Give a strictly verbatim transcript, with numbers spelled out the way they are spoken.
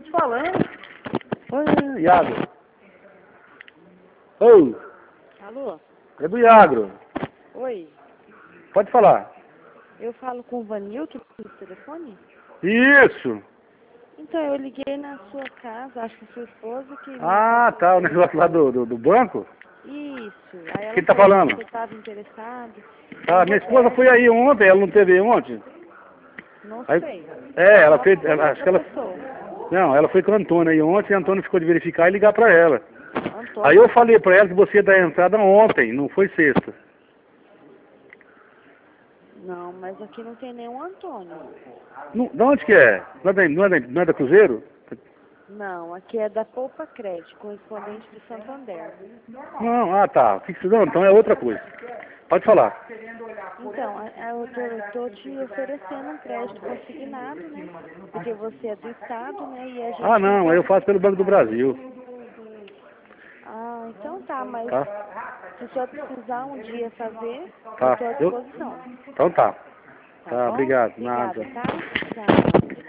falando. Oi, Iagro. Oi, Alô? é do Iagro. Oi. Pode falar. Eu falo com o Vanilton no telefone? Isso. Então, eu liguei na sua casa, acho que sua esposa que... Ah, tá, o negócio lá do, do, do banco. Isso. Aí ela Quem tá falou falando? que você estava interessado. Ah, É minha esposa foi Roberta. aí ontem, ela não teve aí ontem. Não Aí, sei. é, ela Fala fez, com ela, acho que outra ela, pessoa. não, ela foi com o Antônio aí ontem, e o Antônio ficou de verificar e ligar pra ela. Aí Antônio? eu falei pra ela que você ia dar a entrada ontem, não foi sexta. Não, mas aqui não tem nenhum Antônio. Não, de onde que é? Não é da, não é da, não é da Cruzeiro? Não, aqui é da Poupa Crédito, correspondente de Santander. Não, ah tá, o que que você não, então é outra coisa. Pode falar. Então, a- a- eu tô, eu tô te oferecendo um crédito consignado, né? Porque você é do Estado, né? E a Ah gente não não, eu pode... faço pelo Banco do Brasil. Ah, então tá, mas Tá? se o senhor precisar um dia fazer, eu Tá. estou à Eu, disposição. então tá. Tá Tá, bom? obrigado. Obrigada, Nada. tá? Tchau.